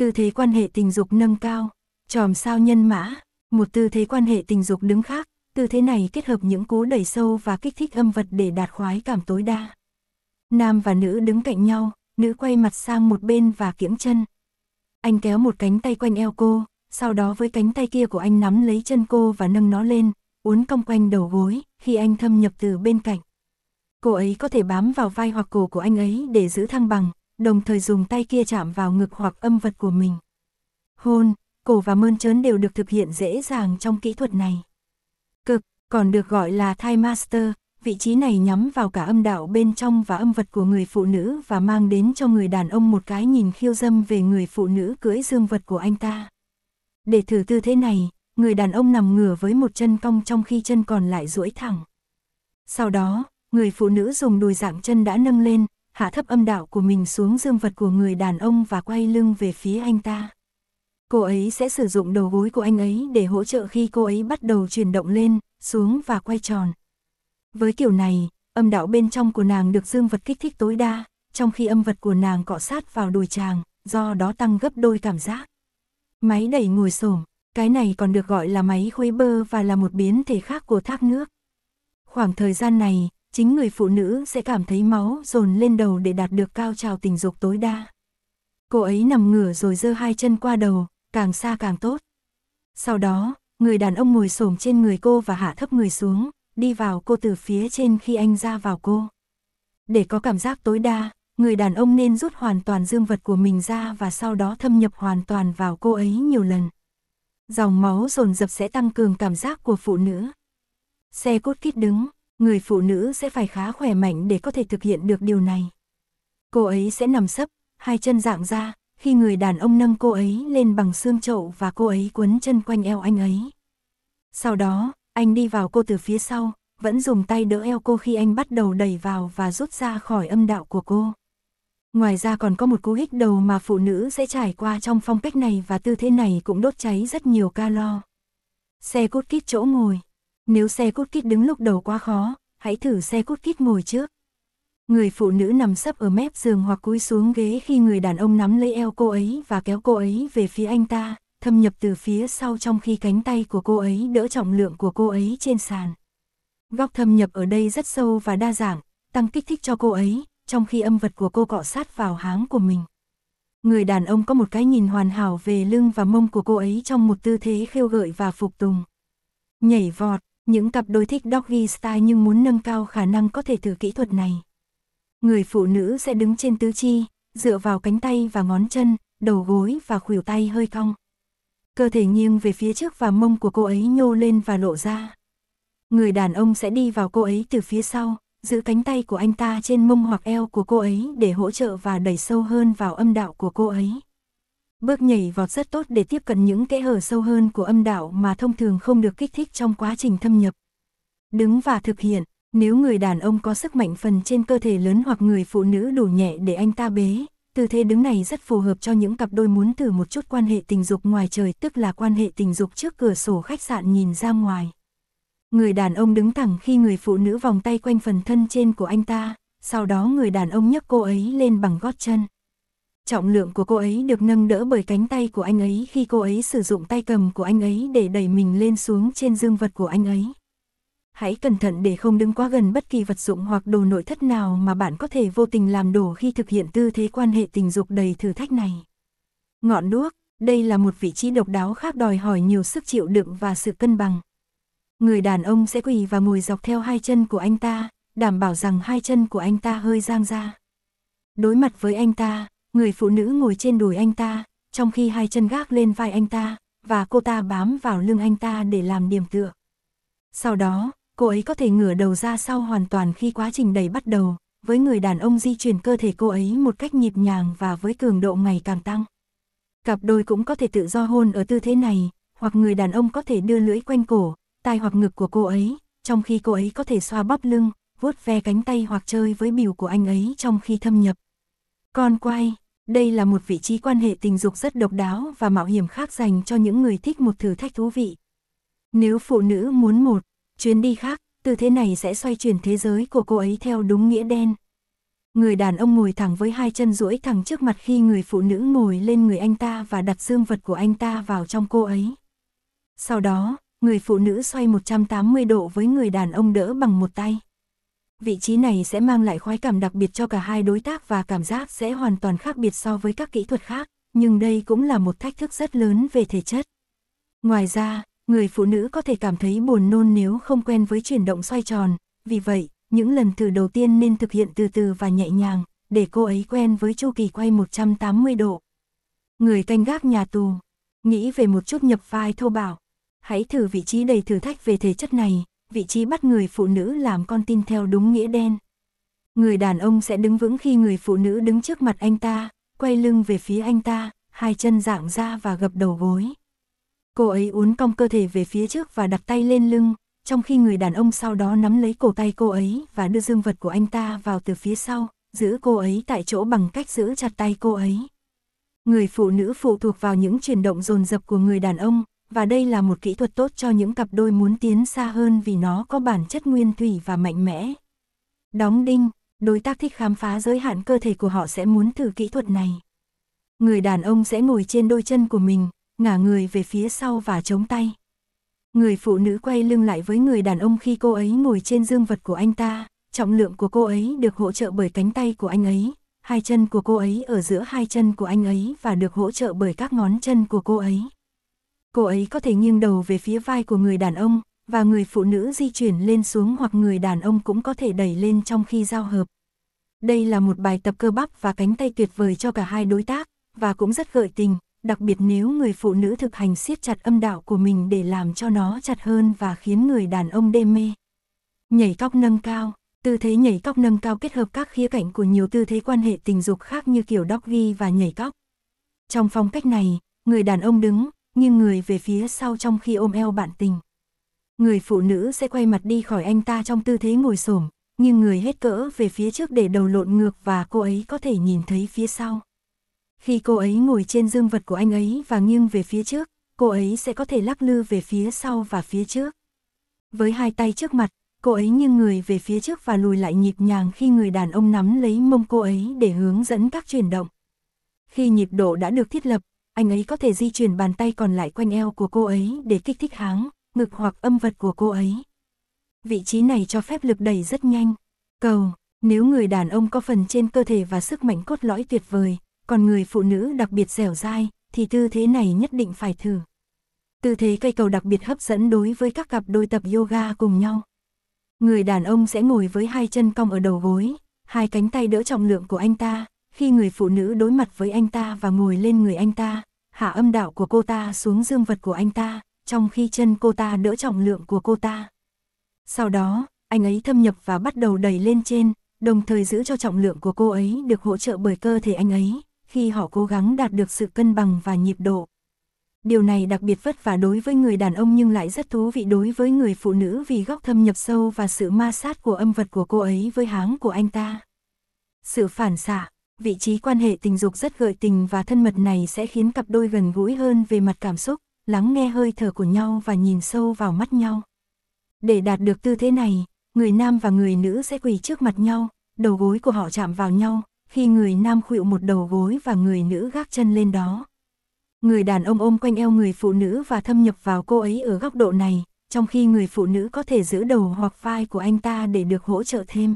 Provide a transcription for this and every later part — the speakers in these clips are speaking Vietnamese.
Tư thế quan hệ tình dục nâng cao, chòm sao nhân mã, một tư thế quan hệ tình dục đứng khác, tư thế này kết hợp những cú đẩy sâu và kích thích âm vật để đạt khoái cảm tối đa. Nam và nữ đứng cạnh nhau, nữ quay mặt sang một bên và kiễng chân. Anh kéo một cánh tay quanh eo cô, sau đó với cánh tay kia của anh nắm lấy chân cô và nâng nó lên, uốn cong quanh đầu gối, khi anh thâm nhập từ bên cạnh. Cô ấy có thể bám vào vai hoặc cổ của anh ấy để giữ thăng bằng, đồng thời dùng tay kia chạm vào ngực hoặc âm vật của mình. Hôn, cổ và mơn trớn đều được thực hiện dễ dàng trong kỹ thuật này. Cực, còn được gọi là thigh master, vị trí này nhắm vào cả âm đạo bên trong và âm vật của người phụ nữ và mang đến cho người đàn ông một cái nhìn khiêu dâm về người phụ nữ cưỡi dương vật của anh ta. Để thử tư thế này, người đàn ông nằm ngửa với một chân cong trong khi chân còn lại duỗi thẳng. Sau đó, người phụ nữ dùng đùi dạng chân đã nâng lên, hạ thấp âm đạo của mình xuống dương vật của người đàn ông và quay lưng về phía anh ta. Cô ấy sẽ sử dụng đầu gối của anh ấy để hỗ trợ khi cô ấy bắt đầu chuyển động lên, xuống và quay tròn. Với kiểu này, âm đạo bên trong của nàng được dương vật kích thích tối đa, trong khi âm vật của nàng cọ sát vào đùi chàng, do đó tăng gấp đôi cảm giác. Máy đẩy ngồi xổm, cái này còn được gọi là máy khuấy bơ và là một biến thể khác của thác nước. Khoảng thời gian này, chính người phụ nữ sẽ cảm thấy máu dồn lên đầu để đạt được cao trào tình dục tối đa. Cô ấy nằm ngửa rồi giơ hai chân qua đầu, càng xa càng tốt. Sau đó, người đàn ông ngồi xổm trên người cô và hạ thấp người xuống, đi vào cô từ phía trên khi anh ra vào cô. Để có cảm giác tối đa, người đàn ông nên rút hoàn toàn dương vật của mình ra và sau đó thâm nhập hoàn toàn vào cô ấy nhiều lần. Dòng máu dồn dập sẽ tăng cường cảm giác của phụ nữ. Xe cốt kít đứng, người phụ nữ sẽ phải khá khỏe mạnh để có thể thực hiện được điều này. Cô ấy sẽ nằm sấp, hai chân dạng ra, khi người đàn ông nâng cô ấy lên bằng xương chậu và cô ấy quấn chân quanh eo anh ấy. Sau đó, anh đi vào cô từ phía sau, vẫn dùng tay đỡ eo cô khi anh bắt đầu đẩy vào và rút ra khỏi âm đạo của cô. Ngoài ra còn có một cú hích đầu mà phụ nữ sẽ trải qua trong phong cách này và tư thế này cũng đốt cháy rất nhiều calo. Xe cốt kít chỗ ngồi. Nếu xe cốt kít đứng lúc đầu quá khó, hãy thử xe cốt kít ngồi trước. Người phụ nữ nằm sấp ở mép giường hoặc cúi xuống ghế khi người đàn ông nắm lấy eo cô ấy và kéo cô ấy về phía anh ta, thâm nhập từ phía sau trong khi cánh tay của cô ấy đỡ trọng lượng của cô ấy trên sàn. Góc thâm nhập ở đây rất sâu và đa dạng, tăng kích thích cho cô ấy, trong khi âm vật của cô cọ sát vào háng của mình. Người đàn ông có một cái nhìn hoàn hảo về lưng và mông của cô ấy trong một tư thế khêu gợi và phục tùng. Nhảy vọt, những cặp đôi thích doggy style nhưng muốn nâng cao khả năng có thể thử kỹ thuật này. Người phụ nữ sẽ đứng trên tứ chi, dựa vào cánh tay và ngón chân, đầu gối và khuỷu tay hơi cong. Cơ thể nghiêng về phía trước và mông của cô ấy nhô lên và lộ ra. Người đàn ông sẽ đi vào cô ấy từ phía sau, giữ cánh tay của anh ta trên mông hoặc eo của cô ấy để hỗ trợ và đẩy sâu hơn vào âm đạo của cô ấy. Bước nhảy vọt rất tốt để tiếp cận những kẽ hở sâu hơn của âm đạo mà thông thường không được kích thích trong quá trình thâm nhập. Đứng và thực hiện, nếu người đàn ông có sức mạnh phần trên cơ thể lớn hoặc người phụ nữ đủ nhẹ để anh ta bế, tư thế đứng này rất phù hợp cho những cặp đôi muốn thử một chút quan hệ tình dục ngoài trời, tức là quan hệ tình dục trước cửa sổ khách sạn nhìn ra ngoài. Người đàn ông đứng thẳng khi người phụ nữ vòng tay quanh phần thân trên của anh ta, sau đó người đàn ông nhấc cô ấy lên bằng gót chân. Trọng lượng của cô ấy được nâng đỡ bởi cánh tay của anh ấy khi cô ấy sử dụng tay cầm của anh ấy để đẩy mình lên xuống trên dương vật của anh ấy. Hãy cẩn thận để không đứng quá gần bất kỳ vật dụng hoặc đồ nội thất nào mà bạn có thể vô tình làm đổ khi thực hiện tư thế quan hệ tình dục đầy thử thách này. Ngọn đuốc, đây là một vị trí độc đáo khác đòi hỏi nhiều sức chịu đựng và sự cân bằng. Người đàn ông sẽ quỳ và ngồi dọc theo hai chân của anh ta, đảm bảo rằng hai chân của anh ta hơi dang ra. Đối mặt với anh ta, người phụ nữ ngồi trên đùi anh ta, trong khi hai chân gác lên vai anh ta, và cô ta bám vào lưng anh ta để làm điểm tựa. Sau đó, cô ấy có thể ngửa đầu ra sau hoàn toàn khi quá trình đẩy bắt đầu, với người đàn ông di chuyển cơ thể cô ấy một cách nhịp nhàng và với cường độ ngày càng tăng. Cặp đôi cũng có thể tự do hôn ở tư thế này, hoặc người đàn ông có thể đưa lưỡi quanh cổ, tai hoặc ngực của cô ấy, trong khi cô ấy có thể xoa bóp lưng, vuốt ve cánh tay hoặc chơi với bỉu của anh ấy trong khi thâm nhập. Con quay, đây là một vị trí quan hệ tình dục rất độc đáo và mạo hiểm khác dành cho những người thích một thử thách thú vị. Nếu phụ nữ muốn một chuyến đi khác, tư thế này sẽ xoay chuyển thế giới của cô ấy theo đúng nghĩa đen. Người đàn ông ngồi thẳng với hai chân duỗi thẳng trước mặt khi người phụ nữ ngồi lên người anh ta và đặt dương vật của anh ta vào trong cô ấy. Sau đó, người phụ nữ xoay 180 độ với người đàn ông đỡ bằng một tay. Vị trí này sẽ mang lại khoái cảm đặc biệt cho cả hai đối tác và cảm giác sẽ hoàn toàn khác biệt so với các kỹ thuật khác, nhưng đây cũng là một thách thức rất lớn về thể chất. Ngoài ra, người phụ nữ có thể cảm thấy buồn nôn nếu không quen với chuyển động xoay tròn, vì vậy, những lần thử đầu tiên nên thực hiện từ từ và nhẹ nhàng, để cô ấy quen với chu kỳ quay 180 độ. Người canh gác nhà tù, nghĩ về một chút nhập vai thô bạo. Hãy thử vị trí đầy thử thách về thể chất này, vị trí bắt người phụ nữ làm con tin theo đúng nghĩa đen. Người đàn ông sẽ đứng vững khi người phụ nữ đứng trước mặt anh ta, quay lưng về phía anh ta, hai chân giãn ra và gập đầu gối. Cô ấy uốn cong cơ thể về phía trước và đặt tay lên lưng, trong khi người đàn ông sau đó nắm lấy cổ tay cô ấy và đưa dương vật của anh ta vào từ phía sau, giữ cô ấy tại chỗ bằng cách giữ chặt tay cô ấy. Người phụ nữ phụ thuộc vào những chuyển động dồn dập của người đàn ông, và đây là một kỹ thuật tốt cho những cặp đôi muốn tiến xa hơn vì nó có bản chất nguyên thủy và mạnh mẽ. Đóng đinh, đối tác thích khám phá giới hạn cơ thể của họ sẽ muốn thử kỹ thuật này. Người đàn ông sẽ ngồi trên đôi chân của mình, ngả người về phía sau và chống tay. Người phụ nữ quay lưng lại với người đàn ông khi cô ấy ngồi trên dương vật của anh ta, trọng lượng của cô ấy được hỗ trợ bởi cánh tay của anh ấy, hai chân của cô ấy ở giữa hai chân của anh ấy và được hỗ trợ bởi các ngón chân của cô ấy. Cô ấy có thể nghiêng đầu về phía vai của người đàn ông, và người phụ nữ di chuyển lên xuống hoặc người đàn ông cũng có thể đẩy lên trong khi giao hợp. Đây là một bài tập cơ bắp và cánh tay tuyệt vời cho cả hai đối tác, và cũng rất gợi tình, đặc biệt nếu người phụ nữ thực hành siết chặt âm đạo của mình để làm cho nó chặt hơn và khiến người đàn ông đê mê. Nhảy cóc nâng cao. Tư thế nhảy cóc nâng cao kết hợp các khía cạnh của nhiều tư thế quan hệ tình dục khác như kiểu doggy và nhảy cóc. Trong phong cách này, người đàn ông đứng, nghiêng người về phía sau trong khi ôm eo bạn tình. Người phụ nữ sẽ quay mặt đi khỏi anh ta trong tư thế ngồi xổm, nghiêng người hết cỡ về phía trước để đầu lộn ngược và cô ấy có thể nhìn thấy phía sau. Khi cô ấy ngồi trên dương vật của anh ấy và nghiêng về phía trước, cô ấy sẽ có thể lắc lư về phía sau và phía trước. Với hai tay trước mặt, cô ấy nghiêng người về phía trước và lùi lại nhịp nhàng khi người đàn ông nắm lấy mông cô ấy để hướng dẫn các chuyển động. Khi nhịp độ đã được thiết lập, anh ấy có thể di chuyển bàn tay còn lại quanh eo của cô ấy để kích thích háng, ngực hoặc âm vật của cô ấy. Vị trí này cho phép lực đẩy rất nhanh. Cầu, nếu người đàn ông có phần trên cơ thể và sức mạnh cốt lõi tuyệt vời, còn người phụ nữ đặc biệt dẻo dai, thì tư thế này nhất định phải thử. Tư thế cây cầu đặc biệt hấp dẫn đối với các cặp đôi tập yoga cùng nhau. Người đàn ông sẽ ngồi với hai chân cong ở đầu gối, hai cánh tay đỡ trọng lượng của anh ta, khi người phụ nữ đối mặt với anh ta và ngồi lên người anh ta, hạ âm đạo của cô ta xuống dương vật của anh ta, trong khi chân cô ta đỡ trọng lượng của cô ta. Sau đó, anh ấy thâm nhập và bắt đầu đẩy lên trên, đồng thời giữ cho trọng lượng của cô ấy được hỗ trợ bởi cơ thể anh ấy, khi họ cố gắng đạt được sự cân bằng và nhịp độ. Điều này đặc biệt vất vả đối với người đàn ông nhưng lại rất thú vị đối với người phụ nữ vì góc thâm nhập sâu và sự ma sát của âm vật của cô ấy với háng của anh ta. Sự phản xạ, vị trí quan hệ tình dục rất gợi tình và thân mật này sẽ khiến cặp đôi gần gũi hơn về mặt cảm xúc, lắng nghe hơi thở của nhau và nhìn sâu vào mắt nhau. Để đạt được tư thế này, người nam và người nữ sẽ quỳ trước mặt nhau, đầu gối của họ chạm vào nhau, khi người nam khuỵu một đầu gối và người nữ gác chân lên đó. Người đàn ông ôm quanh eo người phụ nữ và thâm nhập vào cô ấy ở góc độ này, trong khi người phụ nữ có thể giữ đầu hoặc vai của anh ta để được hỗ trợ thêm.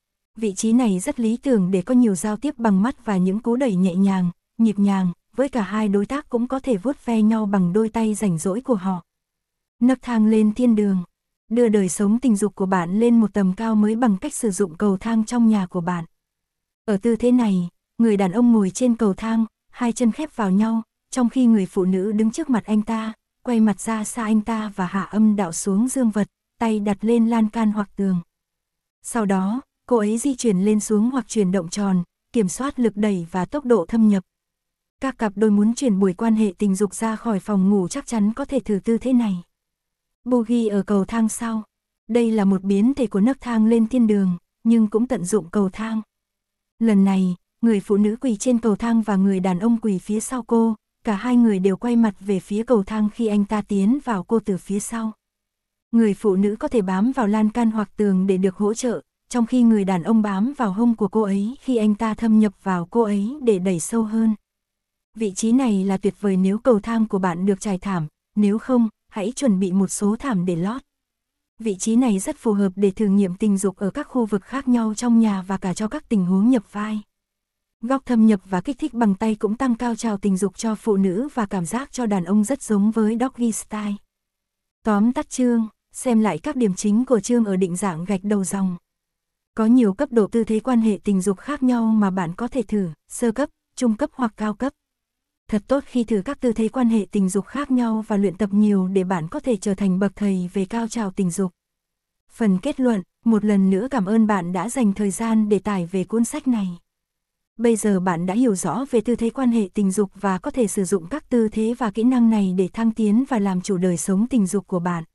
Vị trí này rất lý tưởng để có nhiều giao tiếp bằng mắt và những cú đẩy nhẹ nhàng, nhịp nhàng, với cả hai đối tác cũng có thể vuốt ve nhau bằng đôi tay rảnh rỗi của họ. Nấc thang lên thiên đường. Đưa đời sống tình dục của bạn lên một tầm cao mới bằng cách sử dụng cầu thang trong nhà của bạn. Ở tư thế này, người đàn ông ngồi trên cầu thang, hai chân khép vào nhau, trong khi người phụ nữ đứng trước mặt anh ta, quay mặt ra xa anh ta và hạ âm đạo xuống dương vật, tay đặt lên lan can hoặc tường. Sau đó, cô ấy di chuyển lên xuống hoặc chuyển động tròn, kiểm soát lực đẩy và tốc độ thâm nhập. Các cặp đôi muốn chuyển buổi quan hệ tình dục ra khỏi phòng ngủ chắc chắn có thể thử tư thế này. Boogie ở cầu thang sau. Đây là một biến thể của nấc thang lên thiên đường, nhưng cũng tận dụng cầu thang. Lần này, người phụ nữ quỳ trên cầu thang và người đàn ông quỳ phía sau cô, cả hai người đều quay mặt về phía cầu thang khi anh ta tiến vào cô từ phía sau. Người phụ nữ có thể bám vào lan can hoặc tường để được hỗ trợ, trong khi người đàn ông bám vào hông của cô ấy khi anh ta thâm nhập vào cô ấy để đẩy sâu hơn. Vị trí này là tuyệt vời nếu cầu thang của bạn được trải thảm, nếu không, hãy chuẩn bị một số thảm để lót. Vị trí này rất phù hợp để thử nghiệm tình dục ở các khu vực khác nhau trong nhà và cả cho các tình huống nhập vai. Góc thâm nhập và kích thích bằng tay cũng tăng cao trào tình dục cho phụ nữ và cảm giác cho đàn ông rất giống với doggy style. Tóm tắt chương, xem lại các điểm chính của chương ở định dạng gạch đầu dòng. Có nhiều cấp độ tư thế quan hệ tình dục khác nhau mà bạn có thể thử, sơ cấp, trung cấp hoặc cao cấp. Thật tốt khi thử các tư thế quan hệ tình dục khác nhau và luyện tập nhiều để bạn có thể trở thành bậc thầy về cao trào tình dục. Phần kết luận, một lần nữa cảm ơn bạn đã dành thời gian để tải về cuốn sách này. Bây giờ bạn đã hiểu rõ về tư thế quan hệ tình dục và có thể sử dụng các tư thế và kỹ năng này để thăng tiến và làm chủ đời sống tình dục của bạn.